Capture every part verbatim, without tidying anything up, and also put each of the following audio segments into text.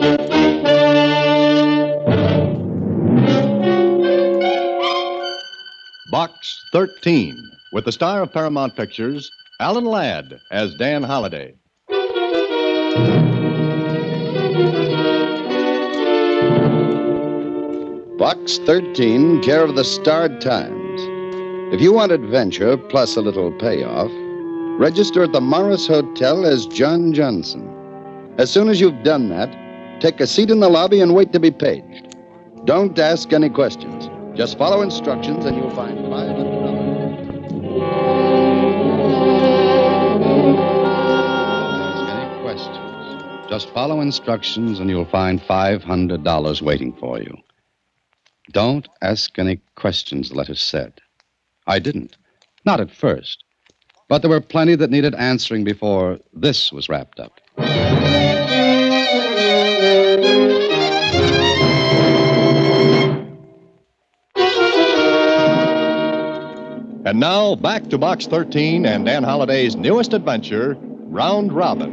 Box thirteen, with the star of Paramount Pictures, Alan Ladd as Dan Holliday. Box thirteen, care of the Starred Times. If you want adventure plus a little payoff, register at the Morris Hotel as John Johnson. As soon as you've done that, take a seat in the lobby and wait to be paged. Don't ask any questions. Just follow instructions and you'll find five hundred dollars. Don't ask any questions. Just follow instructions and you'll find five hundred dollars waiting for you. Don't ask any questions, the letter said. I didn't. Not at first. But there were plenty that needed answering before this was wrapped up. And now, back to Box thirteen and Dan Holliday's newest adventure, Round Robin.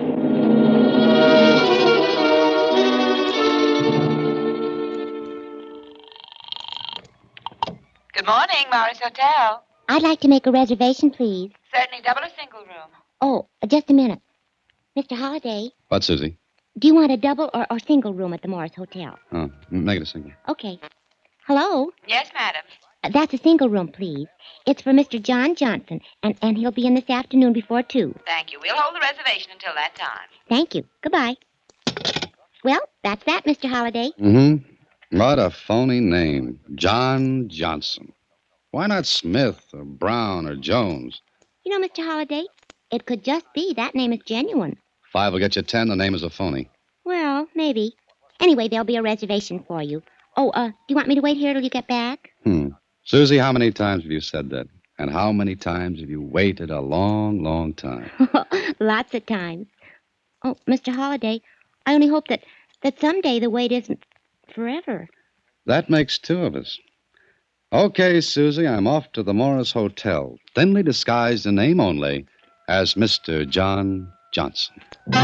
Good morning, Morris Hotel. I'd like to make a reservation, please. Certainly double or single room. Oh, just a minute. Mister Holliday, What, Susie? do you want a double or, or single room at the Morris Hotel? Oh, make it a single. Okay. Hello? Yes, madam. Uh, That's a single room, please. It's for Mister John Johnson, and, and he'll be in this afternoon before two. Thank you. We'll hold the reservation until that time. Thank you. Goodbye. Well, that's that, Mister Holliday. Mm-hmm. What a phony name. John Johnson. Why not Smith or Brown or Jones? You know, Mister Holliday, it could just be that name is genuine. Five will get you ten. The name is a phony. Well, maybe. Anyway, there'll be a reservation for you. Oh, uh, do you want me to wait here till you get back? Hmm. Susie, how many times have you said that? And how many times have you waited a long, long time? Lots of times. Oh, Mister Holliday, I only hope that, that someday the wait isn't forever. That makes two of us. Okay, Susie, I'm off to the Morris Hotel, thinly disguised in name only as Mister John Johnson.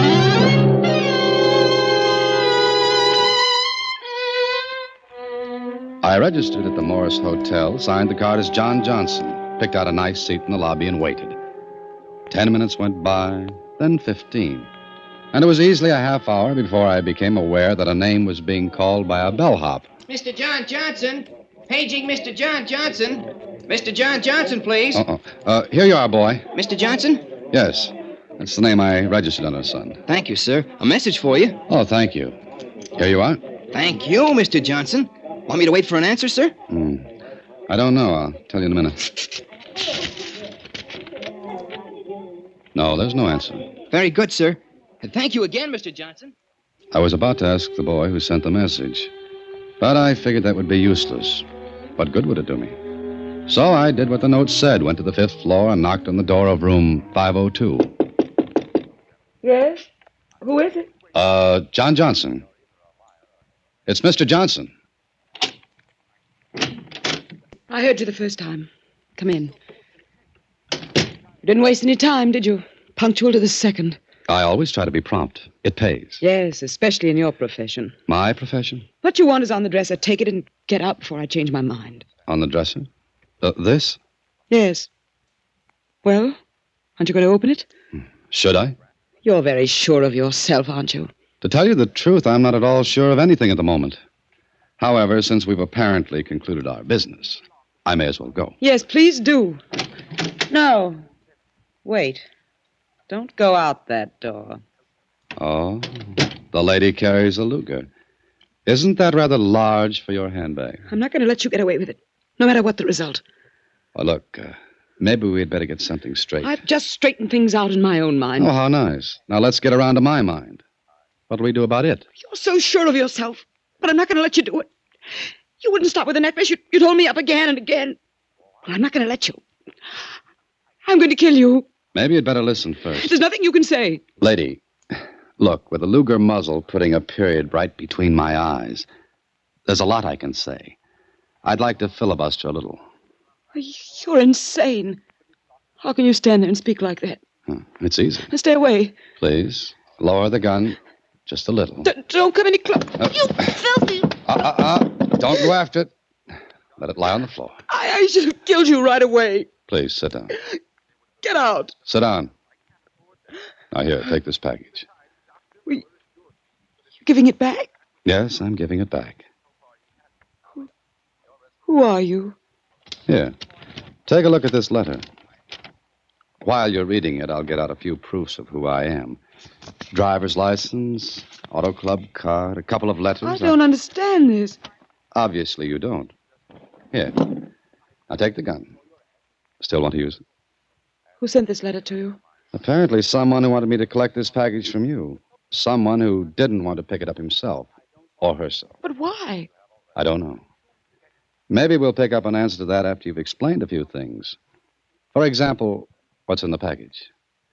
I registered at the Morris Hotel, signed the card as John Johnson, picked out a nice seat in the lobby and waited. Ten minutes went by, then fifteen. And it was easily a half hour before I became aware that a name was being called by a bellhop. Mister John Johnson. Paging Mister John Johnson. Mister John Johnson, please. Uh-oh. Uh, here you are, boy. Mister Johnson? Yes. That's the name I registered under, son. Thank you, sir. A message for you. Oh, thank you. Here you are. Thank you, Mister Johnson. Want me to wait for an answer, sir? Hmm. I don't know. I'll tell you in a minute. No, there's no answer. Very good, sir. And thank you again, Mister Johnson. I was about to ask the boy who sent the message, but I figured that would be useless. What good would it do me? So I did what the note said, went to the fifth floor and knocked on the door of room five oh two. Yes? Who is it? Uh, John Johnson. It's Mister Johnson. I heard you the first time. Come in. You didn't waste any time, did you? Punctual to the second. I always try to be prompt. It pays. Yes, especially in your profession. My profession? What you want is on the dresser. Take it and get out before I change my mind. On the dresser? Uh, this? Yes. Well, aren't you going to open it? Should I? You're very sure of yourself, aren't you? To tell you the truth, I'm not at all sure of anything at the moment. However, since we've apparently concluded our business, I may as well go. Yes, please do. No. Wait. Don't go out that door. Oh, the lady carries a Luger. Isn't that rather large for your handbag? I'm not going to let you get away with it, no matter what the result. Well, look, uh, maybe we'd better get something straight. I've just straightened things out in my own mind. Oh, how nice. Now let's get around to my mind. What do we do about it? You're so sure of yourself, but I'm not going to let you do it. You wouldn't stop with the necklace. You'd, you'd hold me up again and again. Well, I'm not going to let you. I'm going to kill you. Maybe you'd better listen first. There's nothing you can say. Lady, look, with the Luger muzzle putting a period right between my eyes, there's a lot I can say. I'd like to filibuster a little. You're insane. How can you stand there and speak like that? Huh, it's easy. Now stay away. Please, lower the gun. Just a little. D- don't come any closer. Uh, You filthy... Uh, uh, uh. Don't go after it. Let it lie on the floor. I, I should have killed you right away. Please, sit down. Get out. Sit down. Now, here, take this package. You giving it back? Yes, I'm giving it back. Who are you? Here, take a look at this letter. While you're reading it, I'll get out a few proofs of who I am. Driver's license, auto club card, a couple of letters. I don't understand this. Obviously, you don't. Here. Now take the gun. Still want to use it? Who sent this letter to you? Apparently, someone who wanted me to collect this package from you. Someone who didn't want to pick it up himself or herself. But why? I don't know. Maybe we'll pick up an answer to that after you've explained a few things. For example, what's in the package?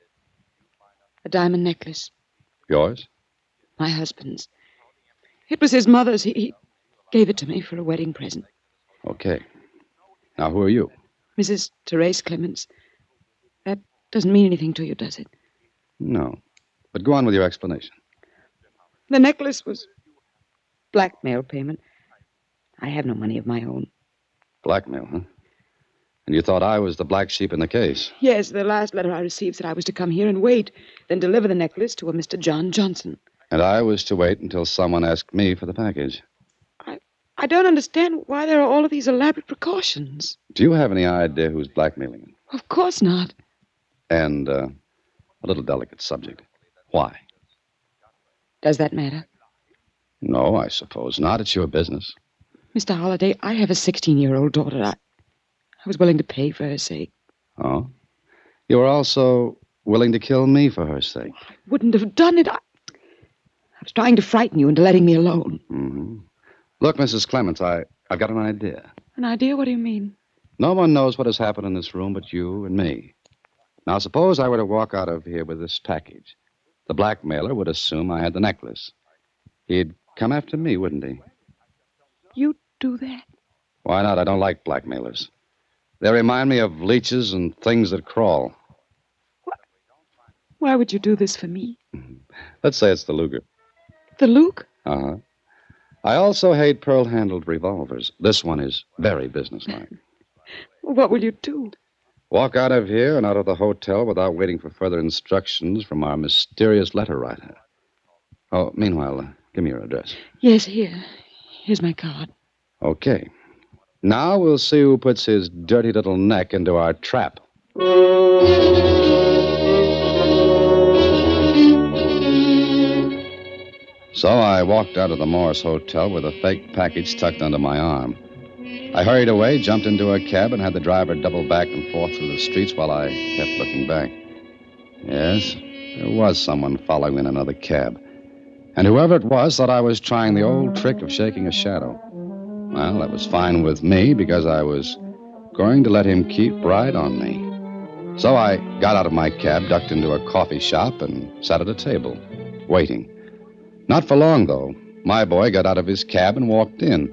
A diamond necklace. Yours? My husband's. It was his mother's. He, he gave it to me for a wedding present. Okay. Now, who are you? Missus Therese Clements. That doesn't mean anything to you, does it? No. But go on with your explanation. The necklace was blackmail payment. I have no money of my own. Blackmail, huh? And you thought I was the black sheep in the case? Yes, the last letter I received said I was to come here and wait, then deliver the necklace to a Mister John Johnson. And I was to wait until someone asked me for the package. I, I don't understand why there are all of these elaborate precautions. Do you have any idea who's blackmailing you? Of course not. And uh, a little delicate subject. Why? Does that matter? No, I suppose not. It's your business. Mister Holliday, I have a sixteen-year-old daughter. I, I was willing to pay for her sake. Oh? You were also willing to kill me for her sake. I wouldn't have done it. I, I was trying to frighten you into letting me alone. Mm-hmm. Look, Missus Clements, I, I've got an idea. An idea? What do you mean? No one knows what has happened in this room but you and me. Now, suppose I were to walk out of here with this package. The blackmailer would assume I had the necklace. He'd come after me, wouldn't he? You'd do that? Why not? I don't like blackmailers. They remind me of leeches and things that crawl. What? Why would you do this for me? Let's say it's the Luger. The Luke? Uh-huh. I also hate pearl-handled revolvers. This one is very businesslike. What will you do? Walk out of here and out of the hotel without waiting for further instructions from our mysterious letter writer. Oh, meanwhile, uh, give me your address. Yes, here. Here's my card. Okay. Now we'll see who puts his dirty little neck into our trap. So I walked out of the Morris Hotel with a fake package tucked under my arm. I hurried away, jumped into a cab, and had the driver double back and forth through the streets while I kept looking back. Yes, there was someone following in another cab. And whoever it was thought I was trying the old trick of shaking a shadow. Well, that was fine with me because I was going to let him keep right on me. So I got out of my cab, ducked into a coffee shop, and sat at a table, waiting. Not for long, though. My boy got out of his cab and walked in.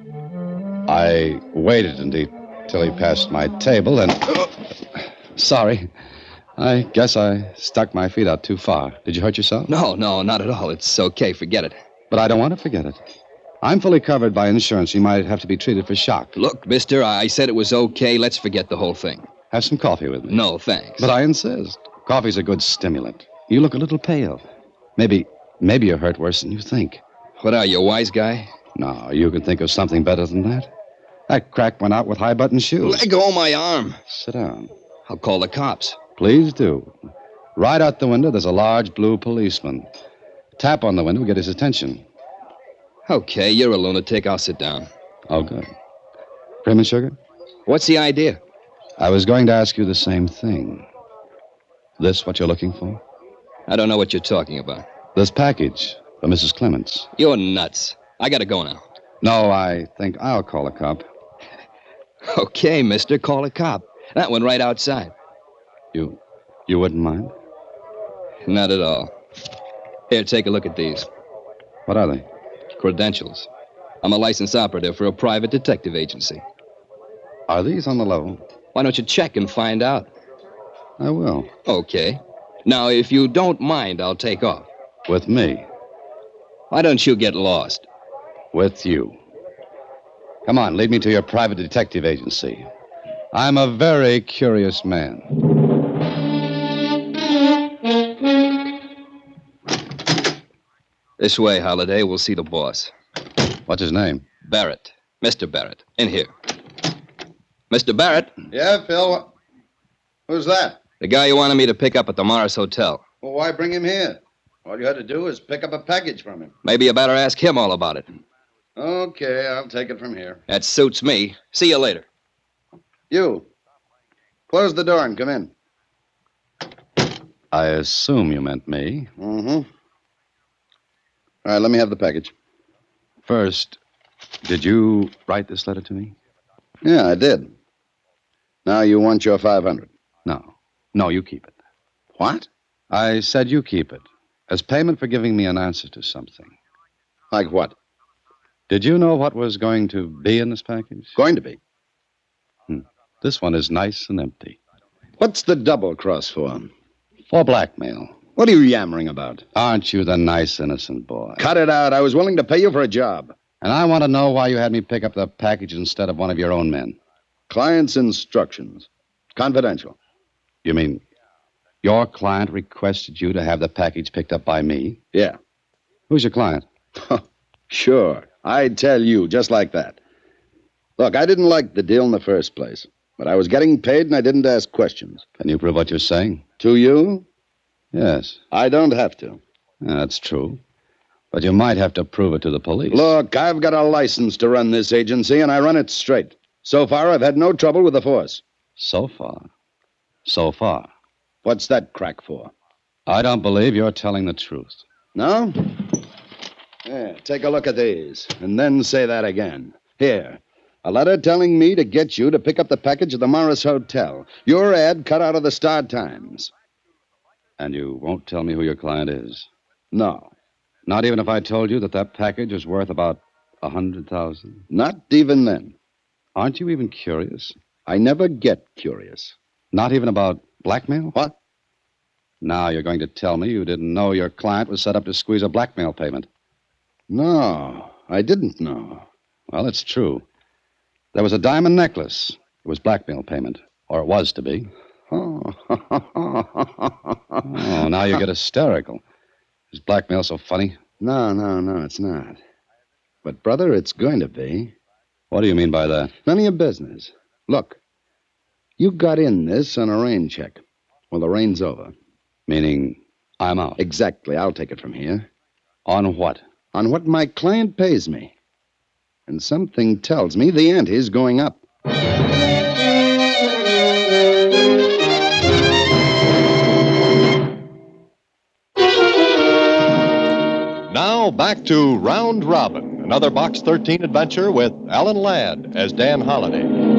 I waited until he passed my table and... Sorry. I guess I stuck my feet out too far. Did you hurt yourself? No, no, not at all. It's okay. Forget it. But I don't want to forget it. I'm fully covered by insurance. You might have to be treated for shock. Look, mister, I said it was okay. Let's forget the whole thing. Have some coffee with me. No, thanks. But I insist. Coffee's a good stimulant. You look a little pale. Maybe, maybe you're hurt worse than you think. What are you, a wise guy? No, you can think of something better than that. That crack went out with high-button shoes. Let go of my arm. Sit down. I'll call the cops. Please do. Right out the window, there's a large blue policeman. Tap on the window will get his attention. Okay, you're a lunatic. I'll sit down. Oh, good. Cream and sugar? What's the idea? I was going to ask you the same thing. This what you're looking for? I don't know what you're talking about. This package for Missus Clements. You're nuts. I gotta go now. No, I think I'll call a cop. Okay, mister, call a cop. That one right outside. You, you wouldn't mind? Not at all. Here, take a look at these. What are they? Credentials. I'm a licensed operative for a private detective agency. Are these on the level? Why don't you check and find out? I will. Okay. Now, if you don't mind, I'll take off. With me? Why don't you get lost? With you. Come on, lead me to your private detective agency. I'm a very curious man. This way, Holiday. We'll see the boss. What's his name? Barrett. Mister Barrett. In here. Mister Barrett, Yeah, Phil. Who's that? the guy you wanted me to pick up at the Morris Hotel. Well, why bring him here? All you had to do is pick up a package from him. Maybe you better ask him all about it. Okay, I'll take it from here. That suits me. See you later. You. Close the door and come in. I assume you meant me. Mm-hmm. All right, let me have the package. First, did you write this letter to me? Yeah, I did. Now you want your five hundred. No. No, you keep it. What? I said you keep it. As payment for giving me an answer to something. Like what? Did you know what was going to be in this package? Going to be. Hmm. This one is nice and empty. What's the double cross for? For blackmail. What are you yammering about? Aren't you the nice, innocent boy? Cut it out. I was willing to pay you for a job. And I want to know why you had me pick up the package instead of one of your own men. Client's instructions. Confidential. You mean your client requested you to have the package picked up by me? Yeah. Who's your client? Sure. I'd tell you, just like that. Look, I didn't like the deal in the first place, but I was getting paid and I didn't ask questions. Can you prove what you're saying? To you? Yes. I don't have to. Yeah, that's true. But you might have to prove it to the police. Look, I've got a license to run this agency, and I run it straight. So far, I've had no trouble with the force. So far. So far. What's that crack for? I don't believe you're telling the truth. No? Yeah, take a look at these, and then say that again. Here, a letter telling me to get you to pick up the package at the Morris Hotel. Your ad cut out of the Star Times. And you won't tell me who your client is? No. Not even if I told you that that package is worth about a hundred thousand? Not even then. Aren't you even curious? I never get curious. Not even about blackmail? What? Now you're going to tell me you didn't know your client was set up to squeeze a blackmail payment. No, I didn't know. Well, it's true. There was a diamond necklace. It was blackmail payment. Or it was to be. Oh, Oh, now you get hysterical. Is blackmail so funny? No, no, no, it's not. But, brother, it's going to be. What do you mean by that? None of your business. Look, you got in this on a rain check. Well, the rain's over. Meaning I'm out. Exactly. I'll take it from here. On what? On what my client pays me. And something tells me the ante's going up. Now back to Round Robin, another Box thirteen adventure with Alan Ladd as Dan Holliday.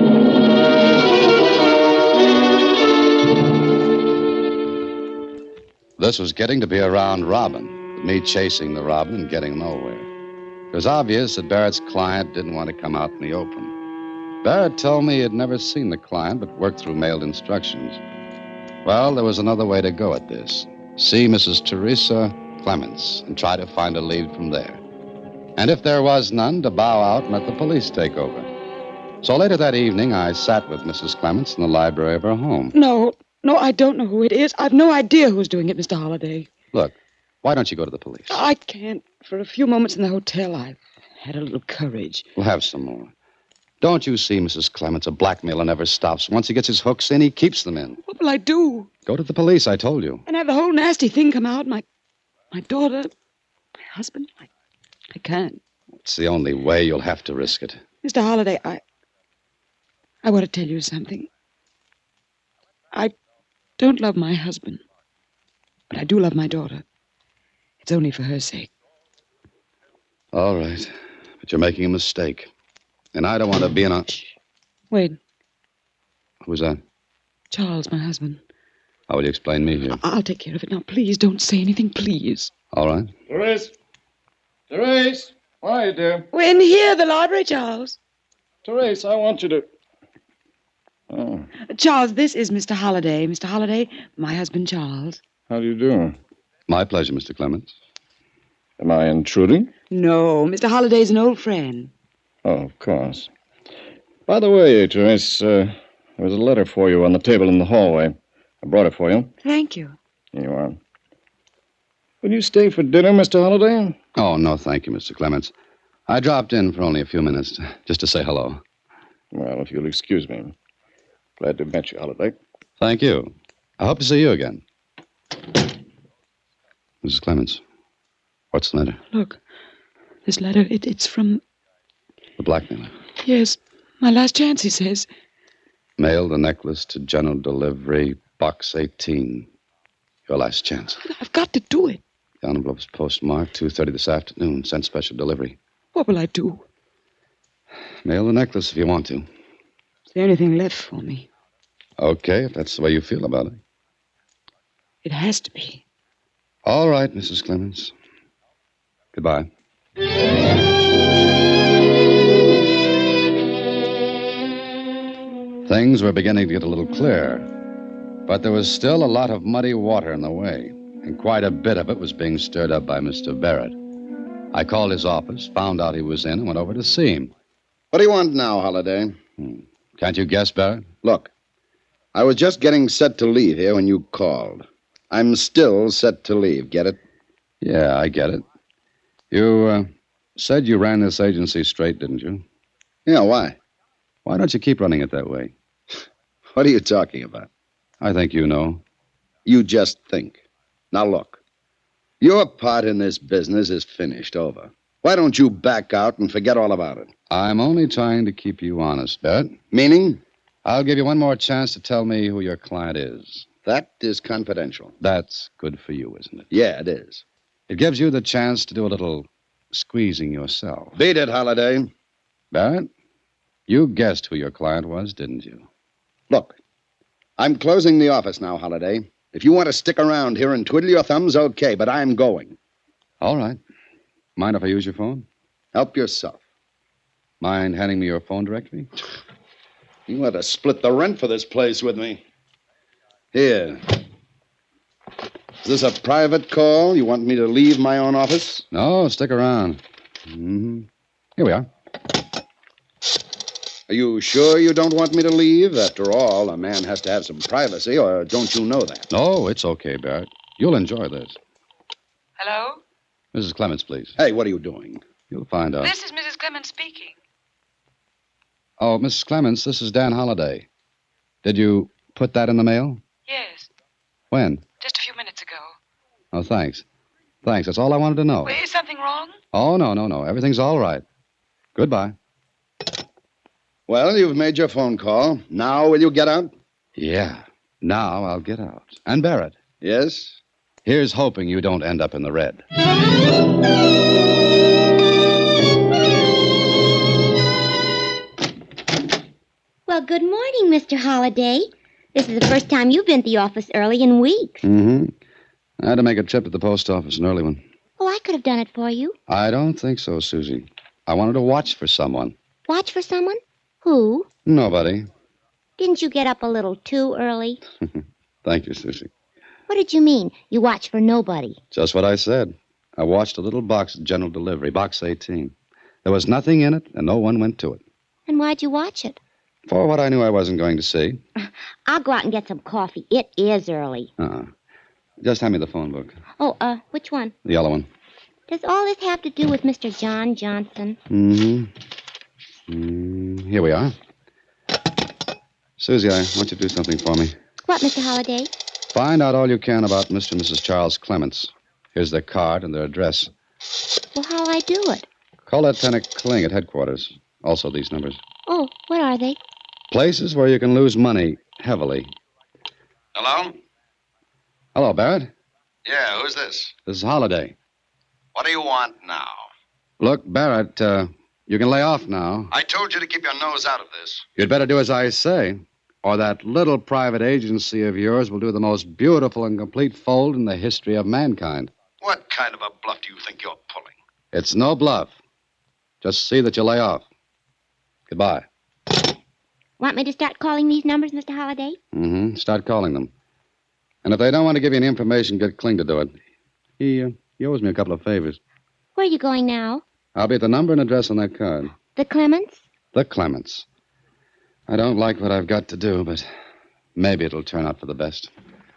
This was getting to be a round robin, with me chasing the robin and getting nowhere. It was obvious that Barrett's client didn't want to come out in the open. Barrett told me he had never seen the client but worked through mailed instructions. Well, there was another way to go at this. See Missus Teresa Clements and try to find a lead from there. And if there was none, to bow out and let the police take over. So later that evening, I sat with Missus Clements in the library of her home. No, no, I don't know who it is. I've no idea who's doing it, Mister Holliday. Look, why don't you go to the police? I can't. For a few moments in the hotel, I've had a little courage. We'll have some more. Don't you see, Missus Clements, a blackmailer never stops. Once he gets his hooks in, he keeps them in. What will I do? Go to the police, I told you. And have the whole nasty thing come out? My, my daughter, my husband? I, I can't. It's the only way. You'll have to risk it. Mister Holliday, I, I want to tell you something. I don't love my husband, but I do love my daughter. It's only for her sake. All right. But you're making a mistake. And I don't want to be in a... Shh. Wait, Who's that? Charles, my husband. How will you explain me here? I- I'll take care of it. Now, please don't say anything, please. All right. Therese! Therese! Why are you, dear? We're in here, the library, Charles. Therese, I want you to... Oh, Charles, this is Mister Holliday. Mister Holliday, my husband, Charles. how do you do? My pleasure, Mister Clements. Am I intruding? No, Mister Holliday's an old friend. Oh, of course. By the way, Teresa, uh, there was a letter for you on the table in the hallway. I brought it for you. Thank you. Here you are. Will you stay for dinner, Mister Holliday? Oh, no, thank you, Mister Clements. I dropped in for only a few minutes, just to say hello. Well, if you'll excuse me. Glad to meet you, Holliday. Thank you. I hope to see you again. Missus Clements, what's the matter? Look, this letter, it, it's from... The blackmailer. Yes, my last chance, he says. Mail the necklace to general delivery, box eighteen. Your last chance. I've got to do it. The envelope's postmarked two thirty this afternoon. Sent special delivery. What will I do? Mail the necklace if you want to. Is there anything left for me? Okay, if that's the way you feel about it. It has to be. All right, Missus Clements. Goodbye. Things were beginning to get a little clearer, but there was still a lot of muddy water in the way, and quite a bit of it was being stirred up by Mister Barrett. I called his office, found out he was in, and went over to see him. What do you want now, Holliday? Hmm. Can't you guess, Barrett? Look, I was just getting set to leave here when you called. I'm still set to leave, get it? Yeah, I get it. You uh, said you ran this agency straight, didn't you? Yeah, why? Why don't you keep running it that way? What are you talking about? I think you know. You just think. Now, look. Your part in this business is finished, over. Why don't you back out and forget all about it? I'm only trying to keep you honest, Barrett. Meaning? I'll give you one more chance to tell me who your client is. That is confidential. That's good for you, isn't it? Yeah, it is. It gives you the chance to do a little squeezing yourself. Beat it, Holliday. Barrett, you guessed who your client was, didn't you? Look, I'm closing the office now, Holliday. If you want to stick around here and twiddle your thumbs, okay, but I'm going. All right. Mind if I use your phone? Help yourself. Mind handing me your phone directory? You want to split the rent for this place with me. Here. Is this a private call? You want me to leave my own office? No, stick around. Mm-hmm. Here we are. Are you sure you don't want me to leave? After all, a man has to have some privacy, or don't you know that? No, it's okay, Barrett. You'll enjoy this. Hello? Missus Clements, please. Hey, what are you doing? You'll find out. This is Missus Clemens speaking. Oh, Missus Clements, this is Dan Holliday. Did you put that in the mail? Yes, When? just a few minutes ago. Oh, thanks. Thanks. That's all I wanted to know. Well, is something wrong? Oh, no, no, no. Everything's all right. Goodbye. Well, you've made your phone call. Now will you get out? Yeah. Now I'll get out. And Barrett, Yes? here's hoping you don't end up in the red. Well, good morning, Mister Holliday. This is the first time you've been to the office early in weeks. Mm-hmm. I had to make a trip to the post office, an early one. Oh, I could have done it for you. I don't think so, Susie. I wanted to watch for someone. Watch for someone? Who? Nobody. Didn't you get up a little too early? Thank you, Susie. What did you mean? You watch for nobody. Just what I said. I watched a little box at general delivery, box eighteen. There was nothing in it, and no one went to it. And why'd you watch it? For what I knew I wasn't going to see. I'll go out and get some coffee. It is early. Uh-uh. Just hand me the phone book. Oh, uh, which one? The yellow one. Does all this have to do with Mister John Johnson? Mm-hmm. Mm, here we are. Susie, I want you to do something for me. What, Mister Holliday? Find out all you can about Mister and Missus Charles Clements. Here's their card and their address. Well, how'll I do it? Call Lieutenant Kling at headquarters. Also these numbers. Oh, what are they? Places where you can lose money heavily. Hello? Hello, Barrett. Yeah, who's this? This is Holliday. What do you want now? Look, Barrett, uh, you can lay off now. I told you to keep your nose out of this. You'd better do as I say, or that little private agency of yours will do the most beautiful and complete fold in the history of mankind. What kind of a bluff do you think you're pulling? It's no bluff. Just see that you lay off. Goodbye. Want me to start calling these numbers, Mister Holliday? Mm-hmm. Start calling them. And if they don't want to give you any information, get Kling to do it. He, uh, he owes me a couple of favors. Where are you going now? I'll be at the number and address on that card. The Clements? The Clements. I don't like what I've got to do, but maybe it'll turn out for the best.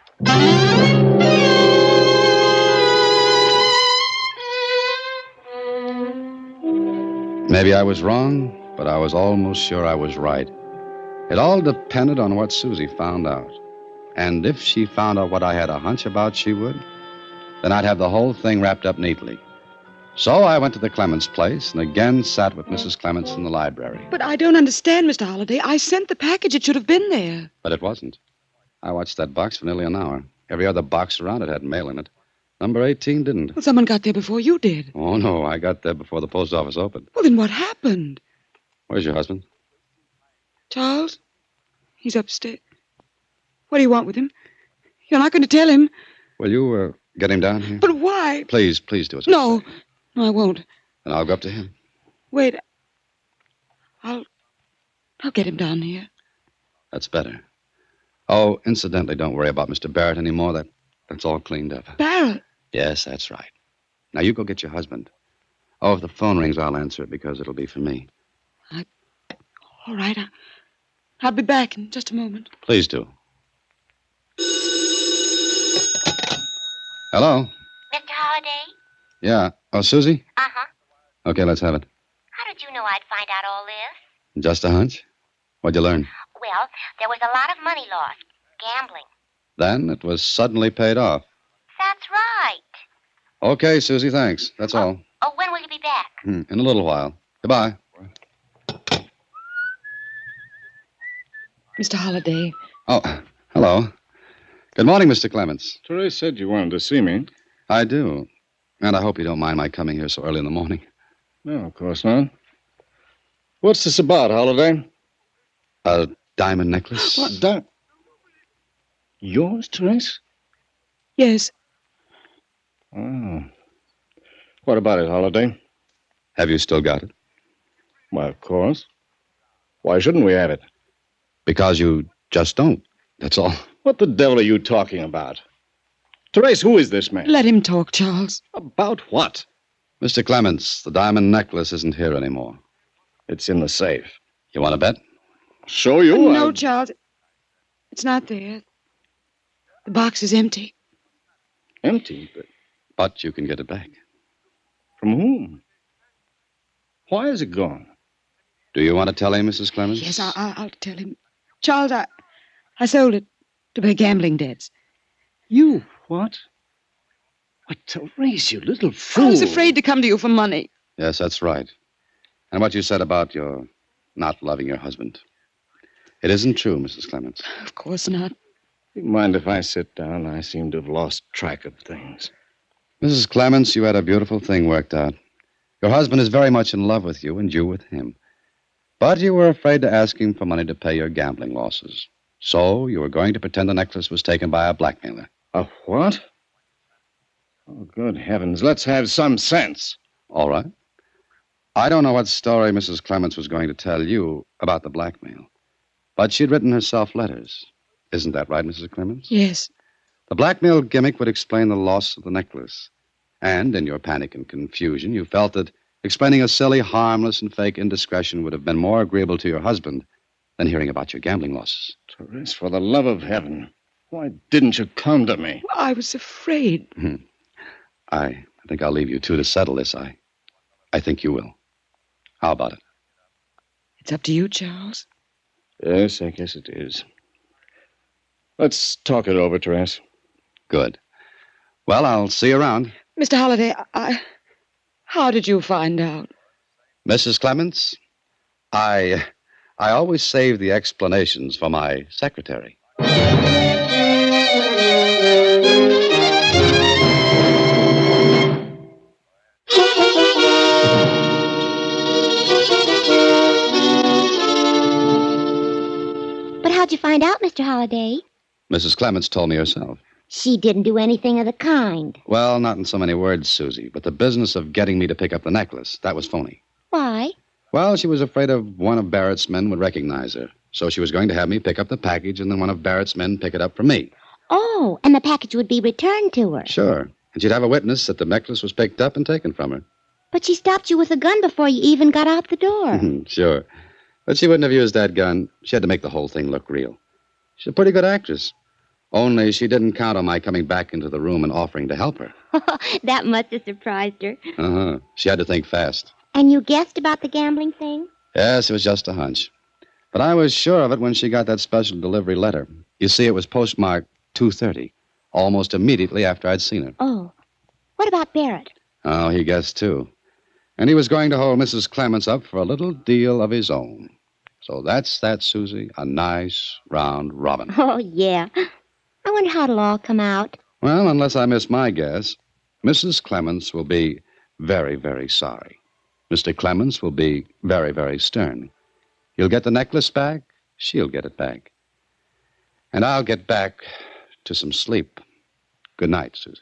Maybe I was wrong, but I was almost sure I was right. It all depended on what Susie found out. And if she found out what I had a hunch about she would, then I'd have the whole thing wrapped up neatly. So I went to the Clements place and again sat with Missus Clements in the library. But I don't understand, Mister Holliday. I sent the package. It should have been there. But it wasn't. I watched that box for nearly an hour. Every other box around it had mail in it. Number eighteen didn't. Well, someone got there before you did. Oh, no, I got there before the post office opened. Well, then what happened? Where's your husband? Charles? He's upstairs. What do you want with him? You're not going to tell him. Will you uh, get him down here? But why? Please, please do it. No. No, I won't. And I'll go up to him. Wait. I'll... I'll get him down here. That's better. Oh, incidentally, don't worry about Mister Barrett anymore. That, that's all cleaned up. Barrett? Yes, that's right. Now, you go get your husband. Oh, if the phone rings, I'll answer it because it'll be for me. I... All right. I... I'll be back in just a moment. Please do. Hello? Mister Holliday? Yeah. Oh, Susie? Uh-huh. Okay, let's have it. How did you know I'd find out all this? Just a hunch? What'd you learn? Well, there was a lot of money lost. Gambling. Then it was suddenly paid off. That's right. Okay, Susie, thanks. That's all. Oh, when will you be back? Hmm, in a little while. Goodbye. Mister Holliday. Oh, hello. Good morning, Mister Clements. Therese said you wanted to see me. I do. And I hope you don't mind my coming here so early in the morning. No, of course not. What's this about, Holliday? A diamond necklace? What? Di- Yours, Therese? Yes. Oh. What about it, Holliday? Have you still got it? Why, of course. Why shouldn't we have it? Because you just don't. That's all. What the devil are you talking about? Therese, who is this man? Let him talk, Charles. About what? Mister Clements, the diamond necklace isn't here anymore. It's in the safe. You want to bet? Show you? Oh, no, I... Charles. It's not there. The box is empty. Empty? But But you can get it back. from whom? Why is it gone? Do you want to tell him, Missus Clements? Yes, I, I, I'll tell him. Charles, I, I sold it to pay gambling debts. You? What? Why, Therese, you little fool. I was afraid to come to you for money. Yes, that's right. And what you said about your not loving your husband. It isn't true, Missus Clements. Of course not. You mind if I sit down? I seem to have lost track of things. Missus Clements, you had a beautiful thing worked out. Your husband is very much in love with you, and you with him. But you were afraid to ask him for money to pay your gambling losses. So you were going to pretend the necklace was taken by a blackmailer. A what? Oh, good heavens. Let's have some sense. All right. I don't know what story Missus Clements was going to tell you about the blackmail. But she'd written herself letters. Isn't that right, Missus Clements? Yes. The blackmail gimmick would explain the loss of the necklace. And in your panic and confusion, you felt that explaining a silly, harmless, and fake indiscretion would have been more agreeable to your husband than hearing about your gambling losses. Therese, for the love of heaven, why didn't you come to me? I was afraid. Hmm. I, I think I'll leave you two to settle this. I, I think you will. How about it? It's up to you, Charles. Yes, I guess it is. Let's talk it over, Therese. Good. Well, I'll see you around. Mister Holliday, I... How did you find out? Missus Clements, I... I always save the explanations for my secretary. But how'd you find out, Mister Holliday? Missus Clements told me herself. She didn't do anything of the kind. Well, not in so many words, Susie, but the business of getting me to pick up the necklace, that was phony. Why? Well, she was afraid of one of Barrett's men would recognize her. So she was going to have me pick up the package and then one of Barrett's men pick it up for me. Oh, and the package would be returned to her. Sure. And she'd have a witness that the necklace was picked up and taken from her. But she stopped you with a gun before you even got out the door. Sure. But she wouldn't have used that gun. She had to make the whole thing look real. She's a pretty good actress. Only she didn't count on my coming back into the room and offering to help her. That must have surprised her. Uh-huh. She had to think fast. And you guessed about the gambling thing? Yes, it was just a hunch. But I was sure of it when she got that special delivery letter. You see, it was postmarked two thirty, almost immediately after I'd seen her. Oh. What about Barrett? Oh, he guessed, too. And he was going to hold Missus Clements up for a little deal of his own. So that's that, Susie. A nice round robin. Oh, yeah. I wonder how it'll all come out. Well, unless I miss my guess, Missus Clements will be very, very sorry. Mister Clements will be very, very stern. He'll get the necklace back. She'll get it back. And I'll get back to some sleep. Good night, Susie.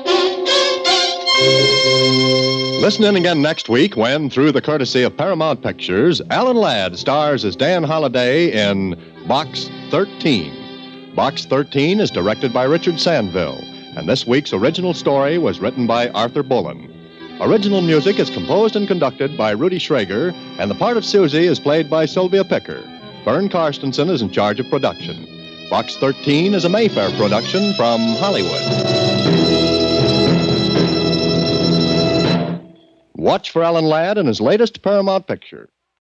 Listen in again next week when, through the courtesy of Paramount Pictures, Alan Ladd stars as Dan Holliday in Box thirteen. Box thirteen is directed by Richard Sandville, and this week's original story was written by Arthur Bullen. Original music is composed and conducted by Rudy Schrager, and the part of Susie is played by Sylvia Picker. Vern Karstensen is in charge of production. Box thirteen is a Mayfair production from Hollywood. Watch for Alan Ladd in his latest Paramount picture.